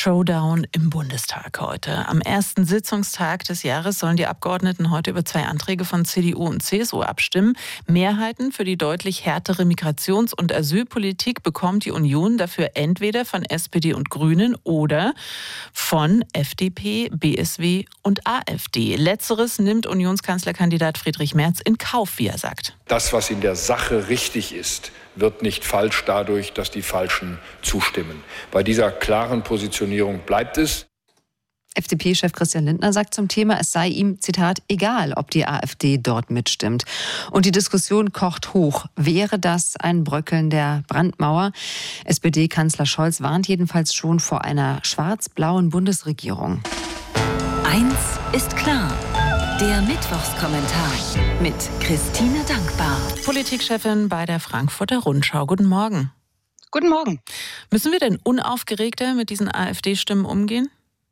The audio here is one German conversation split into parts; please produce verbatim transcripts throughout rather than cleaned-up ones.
Showdown im Bundestag heute. Am ersten Sitzungstag des Jahres sollen die Abgeordneten heute über zwei Anträge von C D U und C S U abstimmen. Mehrheiten für die deutlich härtere Migrations- und Asylpolitik bekommt die Union dafür entweder von S P D und Grünen oder von F D P, B S W und A f D. Letzteres nimmt Unionskanzlerkandidat Friedrich Merz in Kauf, wie er sagt. Das, was in der Sache richtig ist, wird nicht falsch dadurch, dass die Falschen zustimmen. Bei dieser klaren Positionierung bleibt es. F D P-Chef Christian Lindner sagt zum Thema, es sei ihm, Zitat, egal, ob die A f D dort mitstimmt. Und die Diskussion kocht hoch. Wäre das ein Bröckeln der Brandmauer? S P D-Kanzler Scholz warnt jedenfalls schon vor einer schwarz-blauen Bundesregierung. Eins ist klar. Der Mittwochskommentar mit Christine Dankbar. Politikchefin bei der Frankfurter Rundschau. Guten Morgen. Guten Morgen. Müssen wir denn unaufgeregter mit diesen A f D-Stimmen umgehen?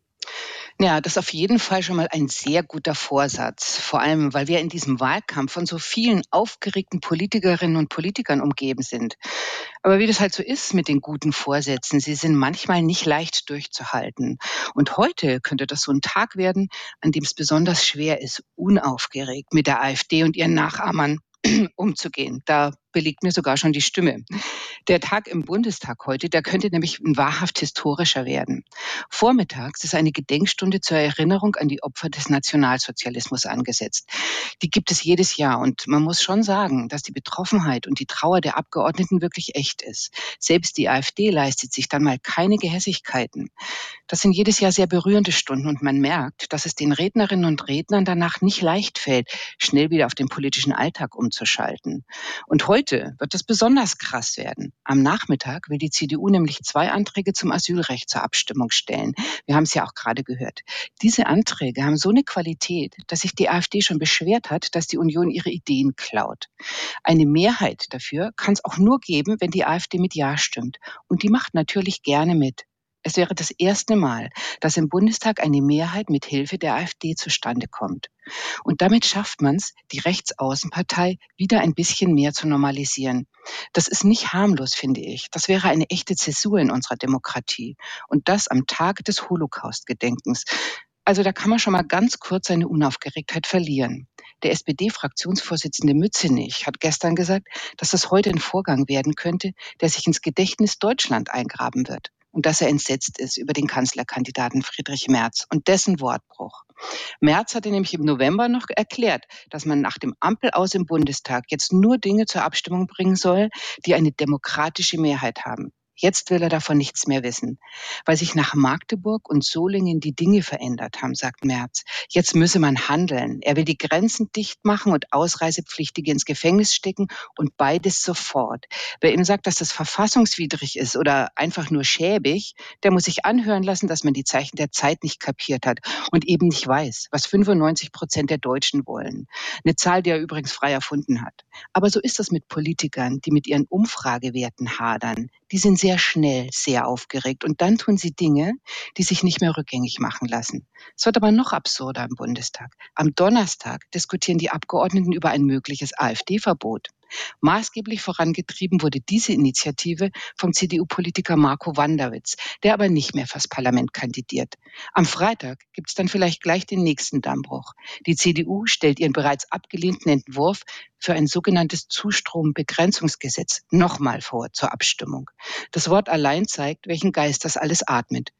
Ja, das ist auf jeden Fall schon mal ein sehr guter Vorsatz. Vor allem, weil wir in diesem Wahlkampf von so vielen aufgeregten Politikerinnen und Politikern umgeben sind. Aber wie das halt so ist mit den guten Vorsätzen, sie sind manchmal nicht leicht durchzuhalten. Und heute könnte das so ein Tag werden, an dem es besonders schwer ist, unaufgeregt mit der AfD und ihren Nachahmern umzugehen. Da belegt mir sogar schon die Stimme. Der Tag im Bundestag heute, der könnte nämlich ein wahrhaft historischer werden. Vormittags ist eine Gedenkstunde zur Erinnerung an die Opfer des Nationalsozialismus angesetzt. Die gibt es jedes Jahr und man muss schon sagen, dass die Betroffenheit und die Trauer der Abgeordneten wirklich echt ist. Selbst die AfD leistet sich dann mal keine Gehässigkeiten. Das sind jedes Jahr sehr berührende Stunden und man merkt, dass es den Rednerinnen und Rednern danach nicht leicht fällt, schnell wieder auf den politischen Alltag umzuschalten. Und heute Heute wird es besonders krass werden. Am Nachmittag will die C D U nämlich zwei Anträge zum Asylrecht zur Abstimmung stellen. Wir haben es ja auch gerade gehört. Diese Anträge haben so eine Qualität, dass sich die AfD schon beschwert hat, dass die Union ihre Ideen klaut. Eine Mehrheit dafür kann es auch nur geben, wenn die AfD mit Ja stimmt. Und die macht natürlich gerne mit. Es wäre das erste Mal, dass im Bundestag eine Mehrheit mit Hilfe der AfD zustande kommt. Und damit schafft man es, die Rechtsaußenpartei wieder ein bisschen mehr zu normalisieren. Das ist nicht harmlos, finde ich. Das wäre eine echte Zäsur in unserer Demokratie. Und das am Tag des Holocaust-Gedenkens. Also da kann man schon mal ganz kurz seine Unaufgeregtheit verlieren. Der S P D-Fraktionsvorsitzende Mützenich hat gestern gesagt, dass das heute ein Vorgang werden könnte, der sich ins Gedächtnis Deutschland eingraben wird. Und dass er entsetzt ist über den Kanzlerkandidaten Friedrich Merz und dessen Wortbruch. Merz hatte nämlich im November noch erklärt, dass man nach dem Ampelaus im Bundestag jetzt nur Dinge zur Abstimmung bringen soll, die eine demokratische Mehrheit haben. Jetzt will er davon nichts mehr wissen, weil sich nach Magdeburg und Solingen die Dinge verändert haben, sagt Merz. Jetzt müsse man handeln. Er will die Grenzen dicht machen und Ausreisepflichtige ins Gefängnis stecken und beides sofort. Wer ihm sagt, dass das verfassungswidrig ist oder einfach nur schäbig, der muss sich anhören lassen, dass man die Zeichen der Zeit nicht kapiert hat und eben nicht weiß, was fünfundneunzig Prozent der Deutschen wollen. Eine Zahl, die er übrigens frei erfunden hat. Aber so ist das mit Politikern, die mit ihren Umfragewerten hadern. Die sind sehr schnell, sehr aufgeregt und dann tun sie Dinge, die sich nicht mehr rückgängig machen lassen. Es wird aber noch absurder im Bundestag. Am Donnerstag diskutieren die Abgeordneten über ein mögliches AfD-Verbot. Maßgeblich vorangetrieben wurde diese Initiative vom C D U-Politiker Marco Wanderwitz, der aber nicht mehr fürs Parlament kandidiert. Am Freitag gibt es dann vielleicht gleich den nächsten Dammbruch. Die C D U stellt ihren bereits abgelehnten Entwurf für ein sogenanntes Zustrombegrenzungsgesetz nochmal vor zur Abstimmung. Das Wort allein zeigt, welchen Geist das alles atmet.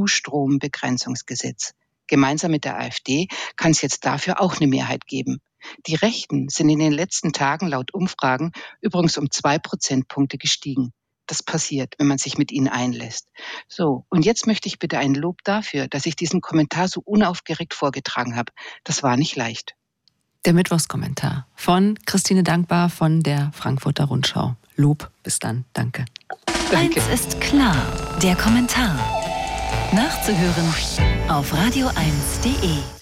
Zustrombegrenzungsgesetz. Gemeinsam mit der AfD kann es jetzt dafür auch eine Mehrheit geben. Die Rechten sind in den letzten Tagen laut Umfragen übrigens um zwei Prozentpunkte gestiegen. Das passiert, wenn man sich mit ihnen einlässt. So, und jetzt möchte ich bitte ein Lob dafür, dass ich diesen Kommentar so unaufgeregt vorgetragen habe. Das war nicht leicht. Der Mittwochskommentar von Christine Dankbar von der Frankfurter Rundschau. Lob, bis dann. Danke. Danke. Eins ist klar, der Kommentar. Nachzuhören auf radio eins punkt de.